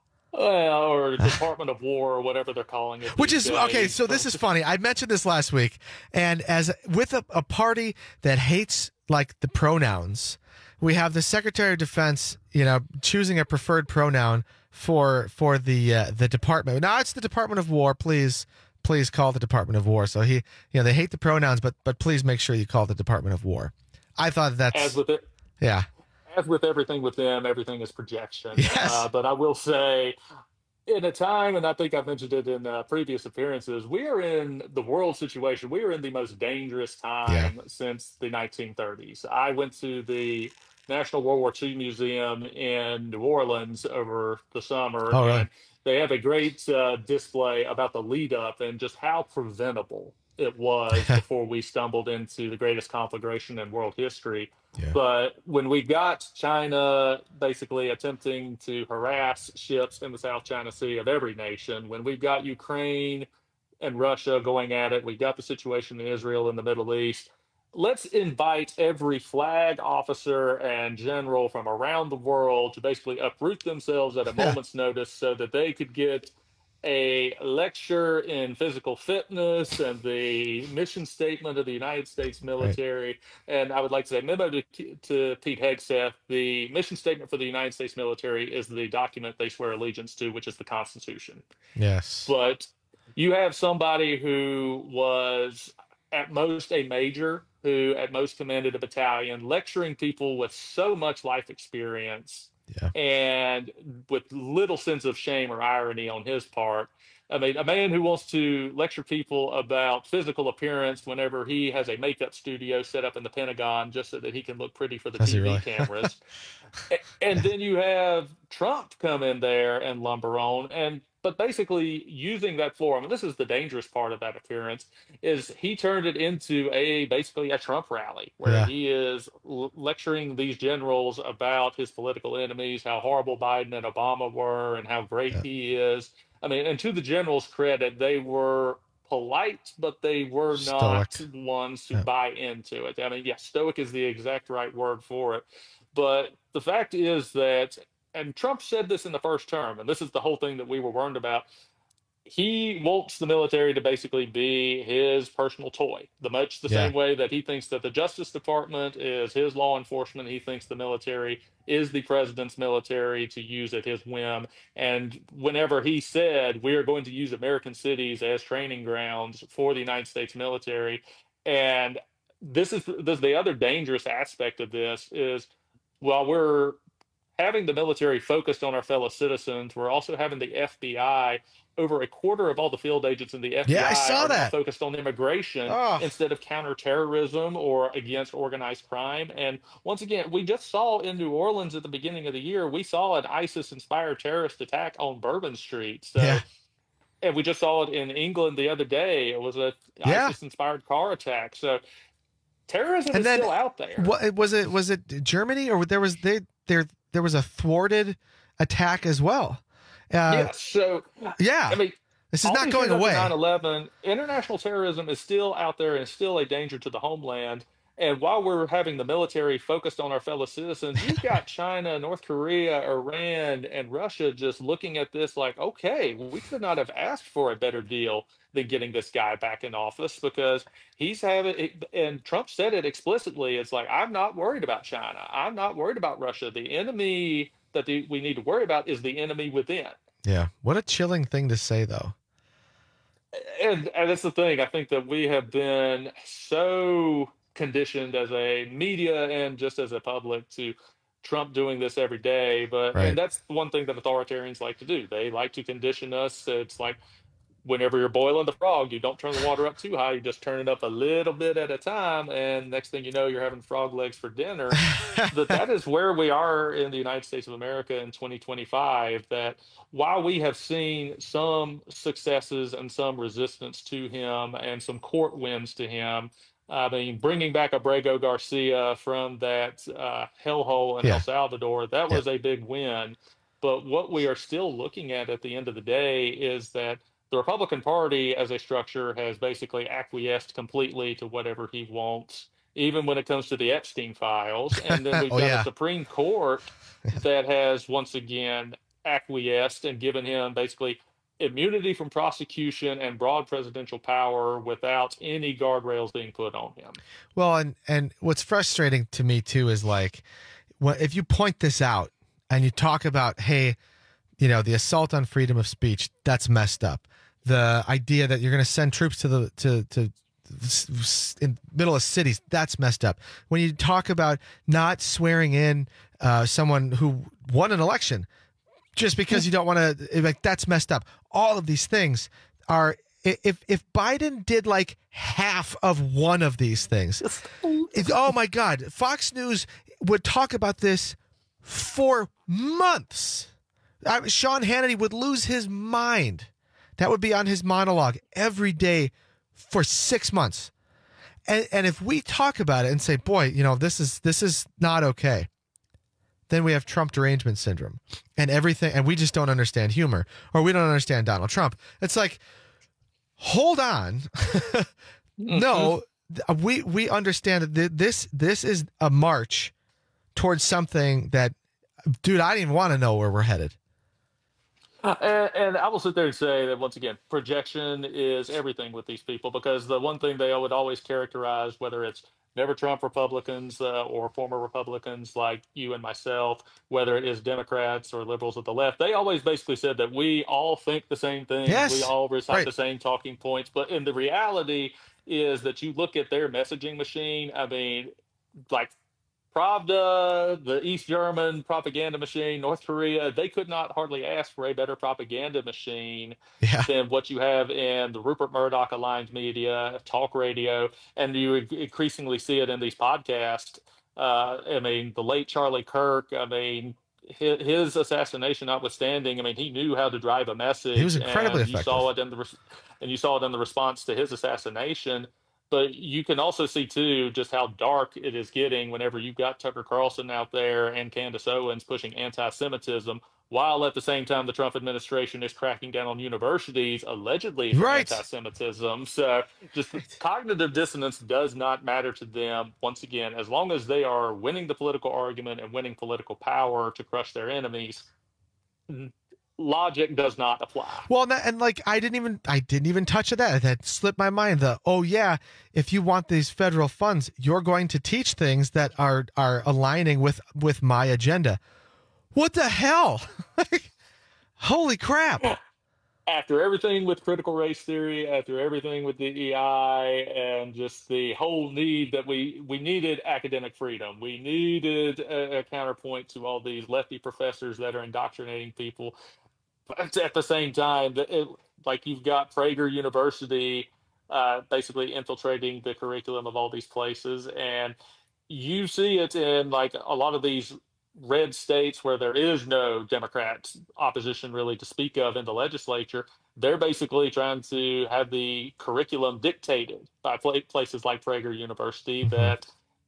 Or Department of War, or whatever they're calling it. Which is, okay, so this is funny. I mentioned this last week, and as with a party that hates, like, the pronouns, we have the Secretary of Defense, choosing a preferred pronoun for the department. Now, it's the Department of War. Please call the Department of War. So they hate the pronouns, but please make sure you call the Department of War. I thought that's... As with it. Yeah. As with everything with them, everything is projection. Yes. But I will say, in a time, and I think I've mentioned it in previous appearances, we are in the world situation. We are in the most dangerous time since the 1930s. I went to the National World War II Museum in New Orleans over the summer. Oh, really? And they have a great display about the lead up and just how preventable it was before we stumbled into the greatest conflagration in world history. Yeah. But when we got China basically attempting to harass ships in the South China Sea of every nation, when we've got Ukraine and Russia going at it, we've got the situation in Israel and the Middle East, let's invite every flag officer and general from around the world to basically uproot themselves at a moment's notice so that they could get a lecture in physical fitness and the mission statement of the United States military. Right. And I would like to say, memo to Pete Hegseth, the mission statement for the United States military is the document they swear allegiance to, which is the Constitution. Yes. But you have somebody who was at most a major, who at most commanded a battalion, lecturing people with so much life experience. Yeah. And with little sense of shame or irony on his part. I mean, a man who wants to lecture people about physical appearance whenever he has a makeup studio set up in the Pentagon just so that he can look pretty for the TV cameras. And then you have Trump come in there and lumber on. But basically using that forum, and this is the dangerous part of that appearance, is he turned it into basically a Trump rally where he is lecturing these generals about his political enemies, how horrible Biden and Obama were and how great he is. I mean, and to the generals' credit, they were polite, but they were not ones to buy into it. I mean, stoic is the exact right word for it. But the fact is that, and Trump said this in the first term, and this is the whole thing that we were warned about, he wants the military to basically be his personal toy, much the same way that he thinks that the Justice Department is his law enforcement. He thinks the military is the president's military to use at his whim. And whenever he said, we are going to use American cities as training grounds for the United States military, and this is the other dangerous aspect of this is, while we're having the military focused on our fellow citizens, we're also having the FBI over a quarter of all the field agents in the FBI I saw are now that. focused on immigration instead of counterterrorism or against organized crime. And once again, we just saw in New Orleans at the beginning of the year, we saw an ISIS-inspired terrorist attack on Bourbon Street. So, and we just saw it in England the other day. It was a ISIS-inspired car attack. So terrorism is still out there. What was it Germany, or there was a thwarted attack as well? I mean, this is not going away. 9/11, international terrorism is still out there and still a danger to the homeland. And while we're having the military focused on our fellow citizens, you've got China, North Korea, Iran, and Russia just looking at this like, okay, we could not have asked for a better deal than getting this guy back in office, because he's having it, and Trump said it explicitly. It's like, I'm not worried about China. I'm not worried about Russia. The enemy that we need to worry about is the enemy within. Yeah. What a chilling thing to say, though. And that's the thing. I think that we have been so conditioned as a media and just as a public to Trump doing this every day. And that's one thing that authoritarians like to do. They like to condition us. It's like, whenever you're boiling the frog, you don't turn the water up too high. You just turn it up a little bit at a time. And next thing you know, you're having frog legs for dinner. That is where we are in the United States of America in 2025, that while we have seen some successes and some resistance to him and some court wins to him, I mean, bringing back Abrego Garcia from that hellhole in El Salvador, that was a big win. But what we are still looking at the end of the day is that the Republican Party as a structure has basically acquiesced completely to whatever he wants, even when it comes to the Epstein files. And then we've got a Supreme Court that has once again acquiesced and given him basically immunity from prosecution and broad presidential power without any guardrails being put on him. Well, and what's frustrating to me too is like, if you point this out and you talk about, hey, you know, the assault on freedom of speech, that's messed up. The idea that you're going to send troops to in middle of cities, that's messed up. When you talk about not swearing in someone who won an election just because you don't want to, like, that's messed up. All of these things are, if Biden did like half of one of these things, oh my God, Fox News would talk about this for months. Sean Hannity would lose his mind. That would be on his monologue every day for 6 months. And if we talk about it and say, boy, you know, this is not okay, then we have Trump derangement syndrome and everything. And we just don't understand humor, or we don't understand Donald Trump. It's like, hold on. No, we understand that this is a march towards something that, dude, I didn't even want to know where we're headed. And I will sit there and say that, once again, projection is everything with these people, because the one thing they would always characterize, whether it's never Trump Republicans or former Republicans like you and myself, whether it is Democrats or liberals at the left, they always basically said that we all think the same thing. Yes. We all recite the same talking points. But in the reality is that you look at their messaging machine, I mean, like Pravda, the East German propaganda machine, North Korea, they could not hardly ask for a better propaganda machine than what you have in the Rupert Murdoch aligned media, talk radio, and you increasingly see it in these podcasts. I mean, the late Charlie Kirk, I mean, his assassination notwithstanding, I mean, he knew how to drive a message. He was incredibly effective. You saw it in the response to his assassination. But you can also see, too, just how dark it is getting whenever you've got Tucker Carlson out there and Candace Owens pushing anti-Semitism, while at the same time the Trump administration is cracking down on universities allegedly for anti-Semitism. So just cognitive dissonance does not matter to them, once again, as long as they are winning the political argument and winning political power to crush their enemies. Logic does not apply. Well, and like I didn't even touch that. That slipped my mind. If you want these federal funds, you're going to teach things that are aligning with my agenda. What the hell? Holy crap! After everything with critical race theory, after everything with DEI, and just the whole need that we needed academic freedom, we needed a counterpoint to all these lefty professors that are indoctrinating people. at the same time, like you've got Prager University basically infiltrating the curriculum of all these places, and you see it in like a lot of these red states where there is no Democrat opposition really to speak of in the legislature. They're basically trying to have the curriculum dictated by places like Prager University. That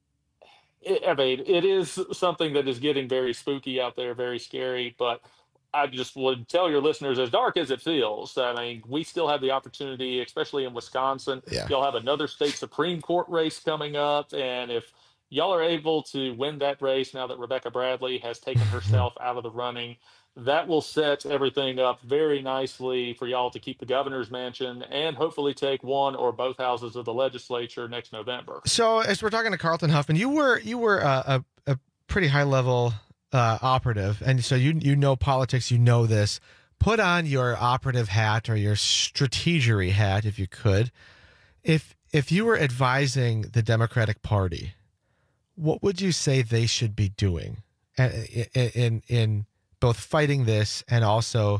it is something that is getting very spooky out there, very scary. But I just would tell your listeners, as dark as it feels, I mean, we still have the opportunity, especially in Wisconsin. You'll have another state Supreme Court race coming up. And if y'all are able to win that race now that Rebecca Bradley has taken herself out of the running, that will set everything up very nicely for y'all to keep the governor's mansion and hopefully take one or both houses of the legislature next November. So as we're talking to Carlton Huffman, you were a pretty high level operative, and so you know politics, you know this. Put on your operative hat or your strategery hat, if you could. If you were advising the Democratic Party, what would you say they should be doing in both fighting this and also,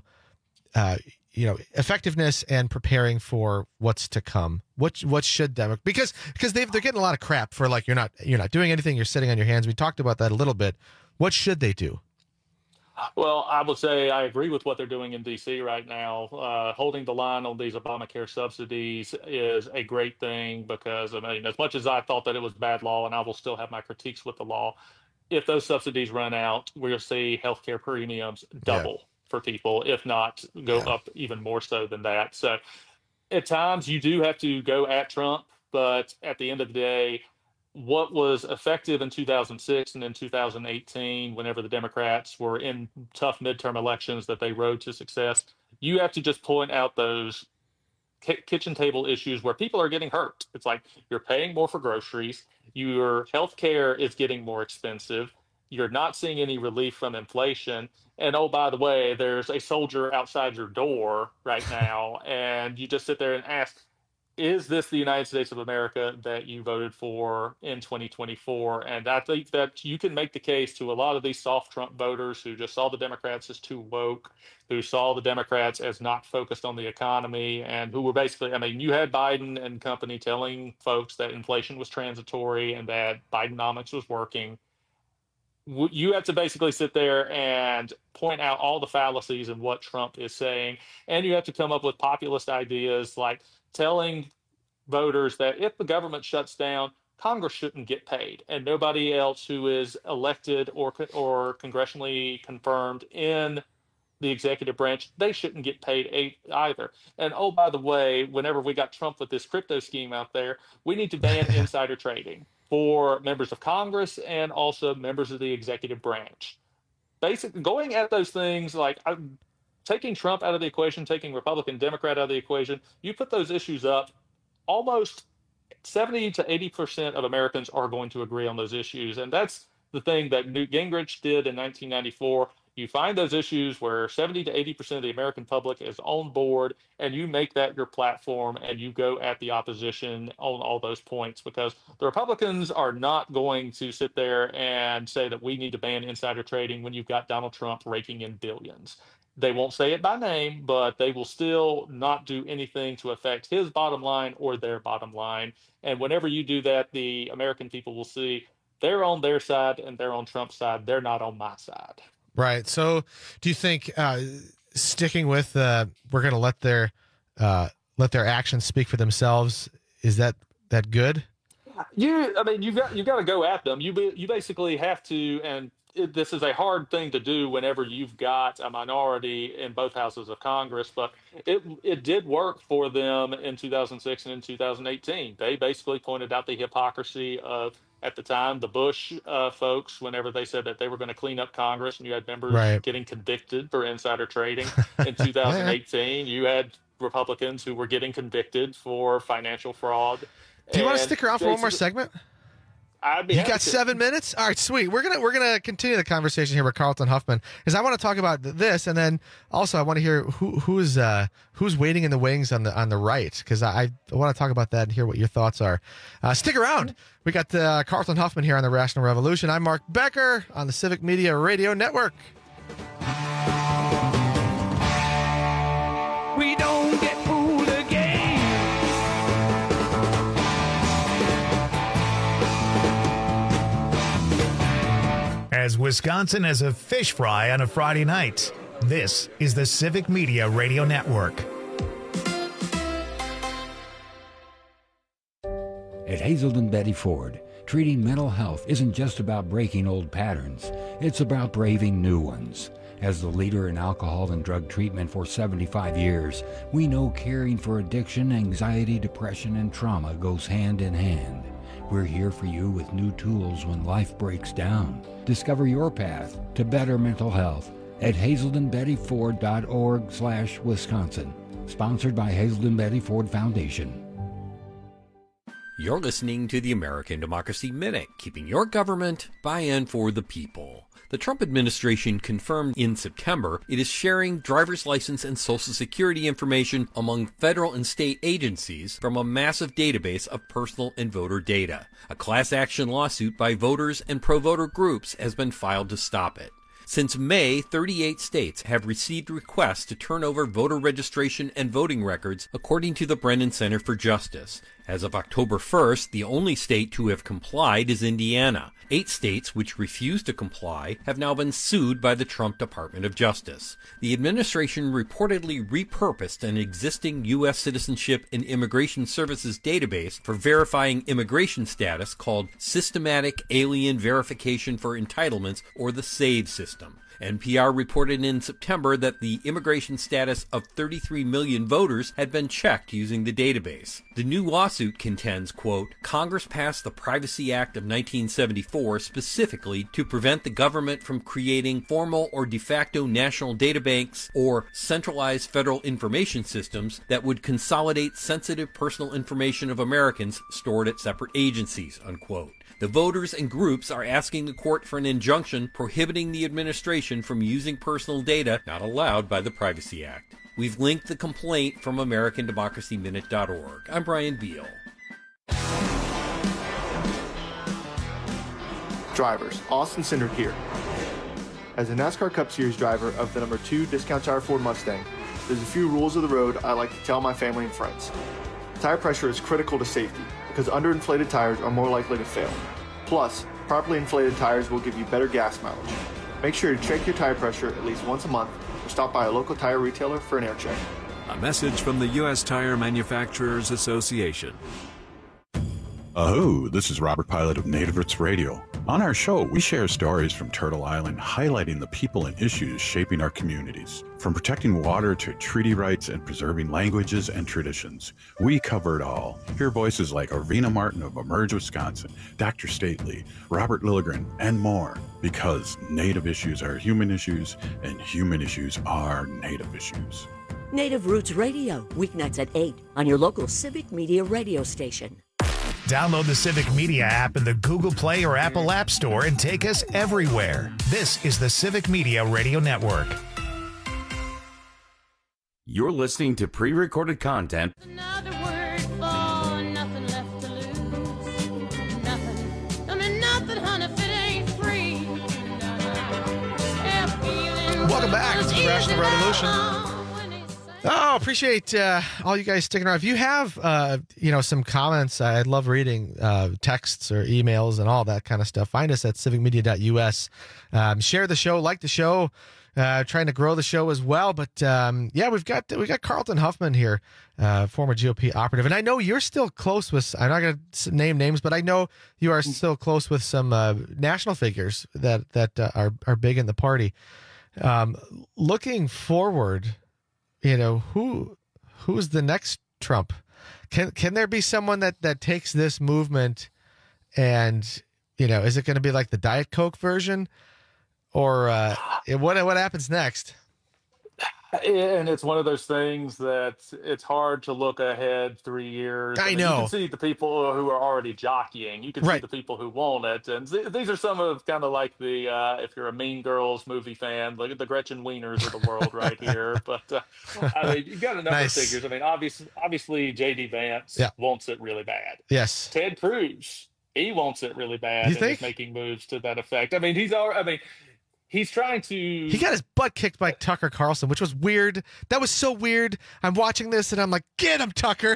effectiveness and preparing for what's to come? What should because they're getting a lot of crap for like you're not doing anything, you're sitting on your hands. We talked about that a little bit. What should they do? Well, I would say I agree with what they're doing in D.C. right now. Holding the line on these Obamacare subsidies is a great thing because, I mean, as much as I thought that it was bad law, and I will still have my critiques with the law, if those subsidies run out, we'll see healthcare premiums double for people, if not go up even more so than that. So at times you do have to go at Trump, but at the end of the day, what was effective in 2006 and in 2018, whenever the Democrats were in tough midterm elections that they rode to success, you have to just point out those kitchen table issues where people are getting hurt. It's like you're paying more for groceries, your health care is getting more expensive, you're not seeing any relief from inflation, and oh, by the way, there's a soldier outside your door right now, and you just sit there and ask, is this the United States of America that you voted for in 2024? And I think that you can make the case to a lot of these soft Trump voters who just saw the Democrats as too woke, who saw the Democrats as not focused on the economy, and who were basically, I mean, you had Biden and company telling folks that inflation was transitory and that Bidenomics was working. You have to basically sit there and point out all the fallacies in what Trump is saying. And you have to come up with populist ideas like telling voters that if the government shuts down, Congress shouldn't get paid, and nobody else who is elected or congressionally confirmed in the executive branch, they shouldn't get paid either. And oh, by the way, whenever we got Trump with this crypto scheme out there, we need to ban insider trading for members of Congress and also members of the executive branch. Basically, going at those things like taking Trump out of the equation, taking Republican, Democrat out of the equation, you put those issues up, almost 70 to 80% of Americans are going to agree on those issues. And that's the thing that Newt Gingrich did in 1994. You find those issues where 70 to 80% of the American public is on board, and you make that your platform, and you go at the opposition on all those points, because the Republicans are not going to sit there and say that we need to ban insider trading when you've got Donald Trump raking in billions. They won't say it by name, but they will still not do anything to affect his bottom line or their bottom line. And whenever you do that, the American people will see they're on their side and they're on Trump's side. They're not on my side. Right. So do you think sticking with we're going to let their actions speak for themselves, is that good? You've got to go at them. You basically have to, and this is a hard thing to do whenever you've got a minority in both houses of Congress, but it did work for them in 2006 and in 2018. They basically pointed out the hypocrisy of, at the time, the Bush folks, whenever they said that they were going to clean up Congress, and you had members getting convicted for insider trading. In 2018, you had Republicans who were getting convicted for financial fraud. Do you want to stick around for one more segment? You got 7 minutes? All right, sweet. We're gonna continue the conversation here with Carlton Huffman, because I want to talk about this, and then also I want to hear who's waiting in the wings on the right, because I want to talk about that and hear what your thoughts are. Stick around. We got Carlton Huffman here on the Rational Revolution. I'm Mark Becker on the Civic Media Radio Network. as Wisconsin as a fish fry on a Friday night. This is the Civic Media Radio Network. At Hazelden Betty Ford, treating mental health isn't just about breaking old patterns. It's about braving new ones. As the leader in alcohol and drug treatment for 75 years, we know caring for addiction, anxiety, depression, and trauma goes hand in hand. We're here for you with new tools when life breaks down. Discover your path to better mental health at hazeldenbettyford.org/Wisconsin. Sponsored by Hazelden Betty Ford Foundation. You're listening to the American Democracy Minute, keeping your government by and for the people. The Trump administration confirmed in September it is sharing driver's license and Social Security information among federal and state agencies from a massive database of personal and voter data. A class action lawsuit by voters and pro-voter groups has been filed to stop it. Since May, 38 states have received requests to turn over voter registration and voting records, according to the Brennan Center for Justice. As of October 1st, the only state to have complied is Indiana. 8 states which refused to comply have now been sued by the Trump Department of Justice. The administration reportedly repurposed an existing U.S. Citizenship and Immigration Services database for verifying immigration status called Systematic Alien Verification for Entitlements, or the SAVE system. NPR reported in September that the immigration status of 33 million voters had been checked using the database. The new lawsuit contends, quote, Congress passed the Privacy Act of 1974 specifically to prevent the government from creating formal or de facto national databanks or centralized federal information systems that would consolidate sensitive personal information of Americans stored at separate agencies, unquote. The voters and groups are asking the court for an injunction prohibiting the administration from using personal data not allowed by the Privacy Act. We've linked the complaint from AmericanDemocracyMinute.org. I'm Brian Beal. Drivers, Austin Cindric here. As a NASCAR Cup Series driver of the number 2 Discount Tire Ford Mustang, there's a few rules of the road I like to tell my family and friends. Tire pressure is critical to safety because underinflated tires are more likely to fail. Plus, properly inflated tires will give you better gas mileage. Make sure to check your tire pressure at least once a month or stop by a local tire retailer for an air check. A message from the U.S. Tire Manufacturers Association. Aho, this is Robert Pilot of Native Roots Radio. On our show, we share stories from Turtle Island highlighting the people and issues shaping our communities. From protecting water to treaty rights and preserving languages and traditions, we cover it all. Hear voices like Arvina Martin of Emerge Wisconsin, Dr. Stately, Robert Lilligren, and more. Because Native issues are human issues, and human issues are Native issues. Native Roots Radio, weeknights at 8 on your local Civic Media radio station. Download the Civic Media app in the Google Play or Apple App Store and take us everywhere. This is the Civic Media Radio Network. You're listening to pre-recorded content. Another word for nothing left to lose. Nothing. I mean nothing, honey, if it ain't free. Welcome back to the Rational Revolution. Oh, appreciate all you guys sticking around. If you have, some comments, I'd love reading texts or emails and all that kind of stuff. Find us at civicmedia.us. Share the show, like the show, trying to grow the show as well. But we've got Carlton Huffman here, former GOP operative, and I know you're still close with. I'm not going to name names, but I know you are still close with some national figures that are big in the party. Looking forward. Who's the next Trump? Can there be someone that takes this movement and, is it going to be like the Diet Coke version or what happens next? And it's one of those things that it's hard to look ahead 3 years. I know. You can see the people who are already jockeying. You can see the people who want it. And these are some of kind of like the, if you're a Mean Girls movie fan, look at the Gretchen Wieners of the world right here. But, you've got a number of figures. I mean, obviously J.D. Vance wants it really bad. Yes. Ted Cruz, he wants it really bad. You think? He's making moves to that effect. I mean, he's trying to... He got his butt kicked by Tucker Carlson, which was weird. That was so weird. I'm watching this and I'm like, get him, Tucker.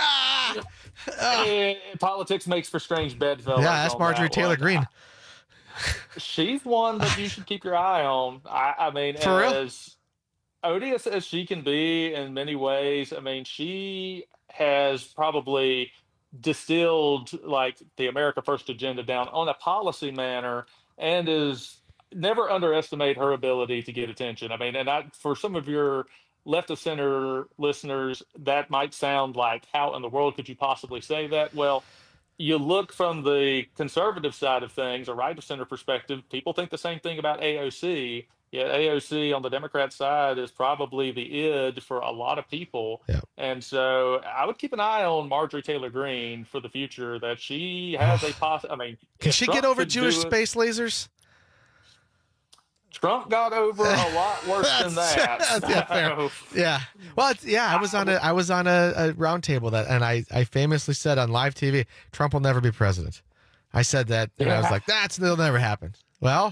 Politics makes for strange bedfellows. Yeah, that's Marjorie Taylor Greene. she's one that you should keep your eye on. I mean, For real? as odious as she can be in many ways, I mean, she has probably distilled like the America First agenda down on a policy manner, and is never underestimate her ability to get attention. I mean, and for some of your left of center listeners, that might sound like, how in the world could you possibly say that? Well, you look from the conservative side of things, a right of center perspective, people think the same thing about AOC. Yet AOC on the Democrat side is probably the id for a lot of people. Yeah. And so I would keep an eye on Marjorie Taylor Greene for the future, that she has I mean, Can if she Trump get over could do Jewish it- space lasers? Trump got over a lot worse than that. Yeah, fair. Yeah. Well, I was on a round table and I famously said on live TV, Trump will never be president. I said that, and I was like, that'll never happen. Well,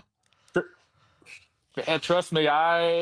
and trust me,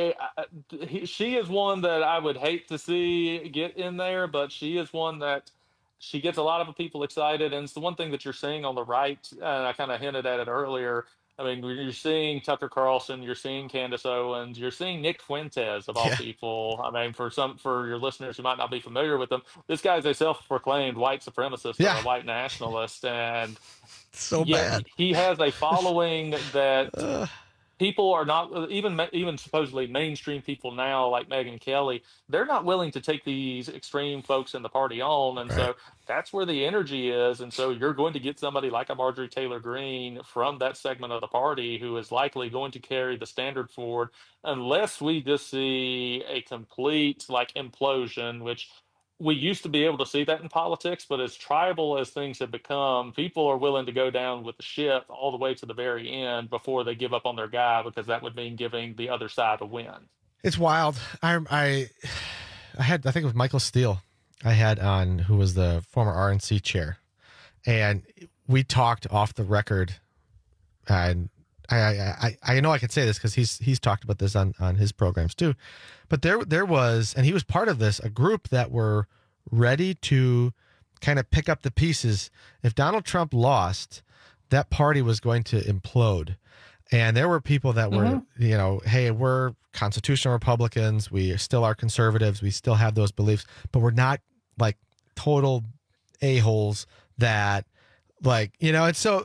she is one that I would hate to see get in there, but she is one that she gets a lot of people excited. And it's the one thing that you're seeing on the right. I kind of hinted at it earlier. I mean, you're seeing Tucker Carlson, you're seeing Candace Owens, you're seeing Nick Fuentes of all people. I mean, for your listeners who might not be familiar with them, this guy's a self-proclaimed white supremacist or a white nationalist, and bad. He has a following that people are not even supposedly mainstream people now, like Megyn Kelly. They're not willing to take these extreme folks in the party on, and so that's where the energy is. And so you're going to get somebody like a Marjorie Taylor Greene from that segment of the party who is likely going to carry the standard forward, unless we just see a complete implosion, which we used to be able to see that in politics, but as tribal as things have become, people are willing to go down with the ship all the way to the very end before they give up on their guy, because that would mean giving the other side a win. it's wild. I think it was Michael Steele I had on, who was the former RNC chair, and we talked off the record, and I know I can say this because he's talked about this on his programs too, but there was, and he was part of this, a group that were ready to kind of pick up the pieces. If Donald Trump lost, that party was going to implode. And there were people that were, hey, we're constitutional Republicans. We still are conservatives. We still have those beliefs, but we're not like total a-holes that and so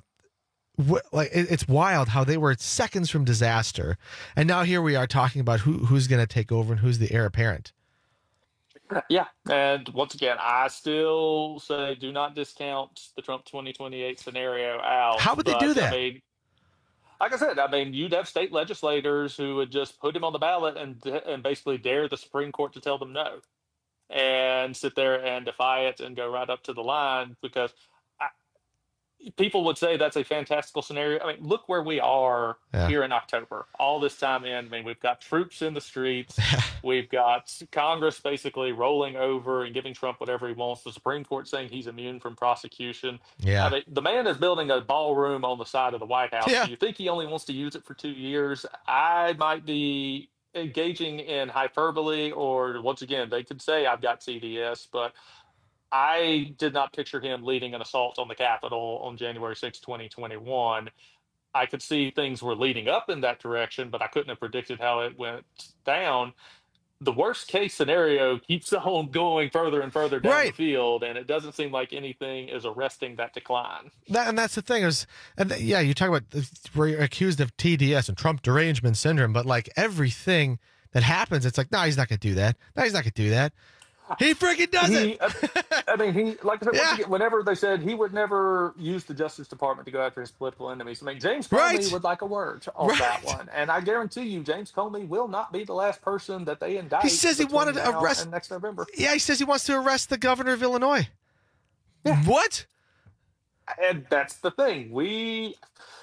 it's wild how they were seconds from disaster. And now here we are talking about who's going to take over and who's the heir apparent. Yeah. And once again, I still say do not discount the Trump 2028 scenario out. How would they do that? I mean, like I said, you'd have state legislators who would just put him on the ballot and basically dare the Supreme Court to tell them no, and sit there and defy it and go right up to the line, because people would say that's a fantastical scenario. I mean, look where we are here in October. All this time in, we've got troops in the streets. We've got Congress basically rolling over and giving Trump whatever he wants. The Supreme Court saying he's immune from prosecution. Yeah. I mean, the man is building a ballroom on the side of the White House. Yeah. Do you think he only wants to use it for 2 years? I might be engaging in hyperbole, or once again, they could say I've got CDS, but I did not picture him leading an assault on the Capitol on January 6, 2021. I could see things were leading up in that direction, but I couldn't have predicted how it went down. The worst case scenario keeps on going further and further down the field, and it doesn't seem like anything is arresting that decline. And that's the thing you talk about, we're accused of TDS and Trump derangement syndrome, but like everything that happens, it's like, no, he's not going to do that. No, he's not going to do that. He freaking does it. Like I said, once again, whenever they said he would never use the Justice Department to go after his political enemies, James Comey would like a word on that one. And I guarantee you, James Comey will not be the last person that they indict. He says he wanted to arrest next November. Yeah, he says he wants to arrest the governor of Illinois. Yeah. What? And that's the thing. We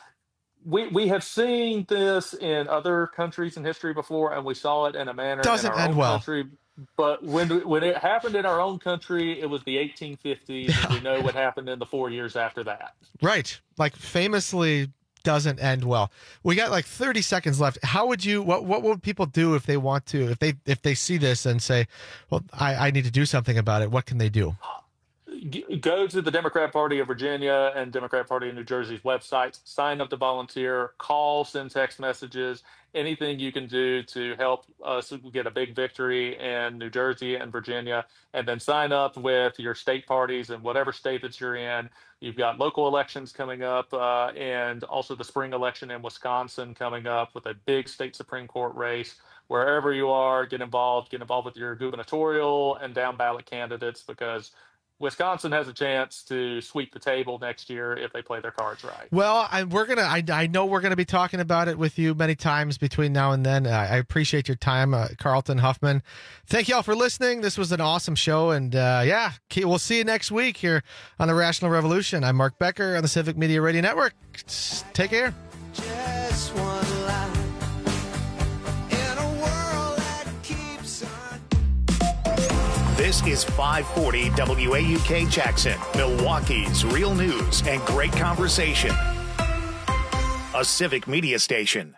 have seen this in other countries in history before, and we saw it in a manner doesn't in our end own well. country. But when it happened in our own country, it was the 1850s, and we know what happened in the 4 years after that. Right. Like famously doesn't end well. We got like 30 seconds left. How would you, what would people do if they want to, if they see this and say, well, I need to do something about it? What can they do? go to the Democrat Party of Virginia and Democrat Party of New Jersey's websites, sign up to volunteer, call, send text messages, anything you can do to help us get a big victory in New Jersey and Virginia, and then sign up with your state parties in whatever state that you're in. You've got local elections coming up and also the spring election in Wisconsin coming up with a big state Supreme Court race. Wherever you are, get involved with your gubernatorial and down ballot candidates, because Wisconsin has a chance to sweep the table next year if they play their cards right. Well, I know we're gonna be talking about it with you many times between now and then. I appreciate your time, Carlton Huffman. Thank you all for listening. This was an awesome show, and we'll see you next week here on the Rational Revolution. I'm Mark Becker on the Civic Media Radio Network. Take care. Just one life. This is 540 WAUK Jackson, Milwaukee's real news and great conversation. A Civic Media station.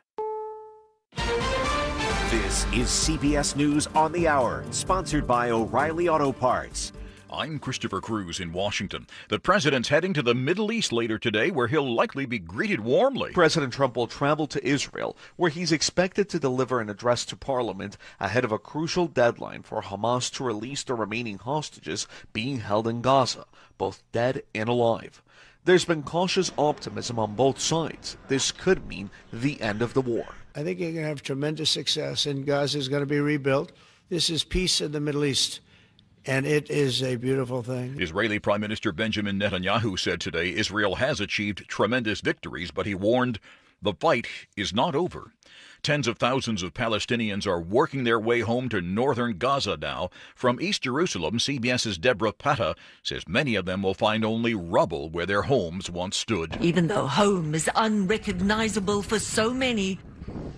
This is CBS News on the Hour, sponsored by O'Reilly Auto Parts. I'm Christopher Cruz in Washington. The president's heading to the Middle East later today, where he'll likely be greeted warmly. President Trump will travel to Israel, where he's expected to deliver an address to Parliament ahead of a crucial deadline for Hamas to release the remaining hostages being held in Gaza, both dead and alive. There's been cautious optimism on both sides. This could mean the end of the war. I think you're going to have tremendous success, and Gaza is going to be rebuilt. This is peace in the Middle East. And it is a beautiful thing. Israeli Prime Minister Benjamin Netanyahu said today Israel has achieved tremendous victories, but he warned the fight is not over. Tens of thousands of Palestinians are working their way home to northern Gaza now. From East Jerusalem, CBS's Deborah Patta says many of them will find only rubble where their homes once stood. Even though home is unrecognizable for so many,